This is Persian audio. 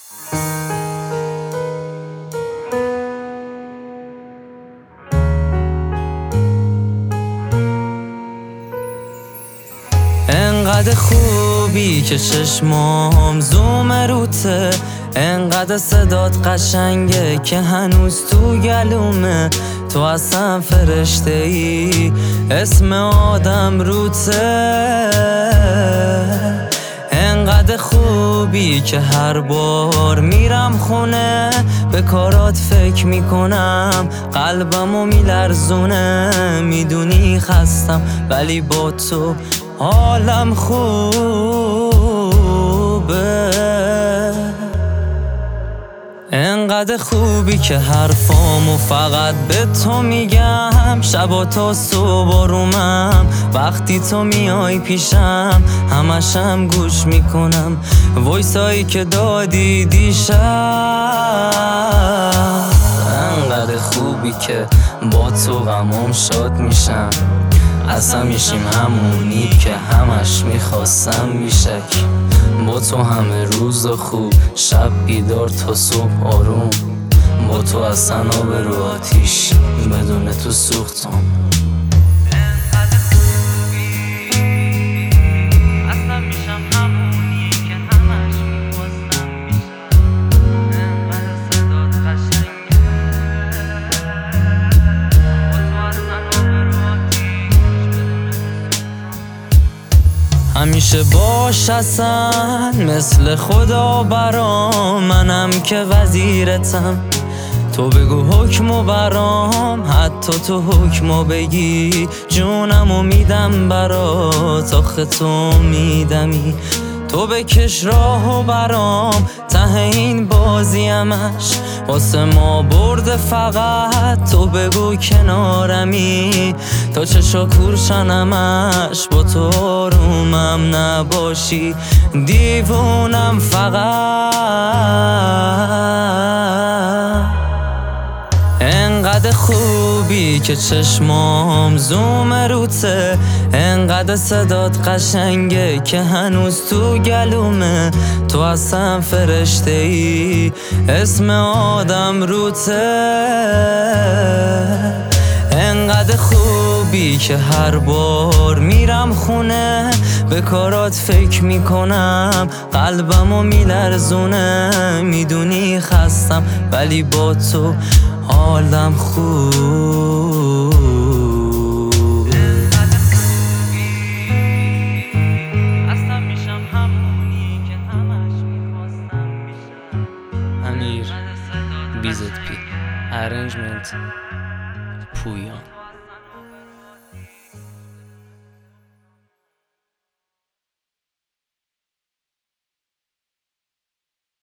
انقدر خوبی که چشمام زوم روته، انقدر صدات قشنگه که هنوز تو گلومه. تو اصلا فرشته ای، اسم آدم روته. انقدر خوبی که هر بار میرم خونه به کارات فکر میکنم، قلبمو میلرزونه. میدونی خستم ولی با تو حالم خوبه. انقدر خوبی که حرفامو فقط به تو میگم، شبا تا صبح رومم. وقتی تو میای پیشم همشم گوش میکنم وایسایی که دادی دیشب. انقدر خوبی که با تو غمام شاد میشم، اصلا میشیم همونی که همش میخواستم میشک. با تو همه روز خوب، شب بیدار تا صبح آروم. با تو اصلا آب رو آتیش، بدون تو سوختم. همیشه باش اصلا مثل خدا برام، منم که وزیرتم. تو بگو حکمو برام، حتی تو حکمو بگی جونمو میدم برات. آخه تو میدمی، تو بکش راهو برام. ته این بازی همش واسه ما برده، فقط تو بگو کنارمی. تا چشا کورشن همش با تو آرومم نباشی، دیوونم فقط. انقدر خوبی که چشمام زوم روته، انقدر صدات قشنگه که هنوز تو گلومه. تو اصلا فرشته ای، اسم آدم روته. انقدر خوبی که هر بار میرم خونه به کارات فکر میکنم، قلبمو میلرزونه. میدونی خستم ولی با تو حالم خوب. اصلا میشم همونی که همش میخواستم میشم. امیر BZP Arrangement پویان.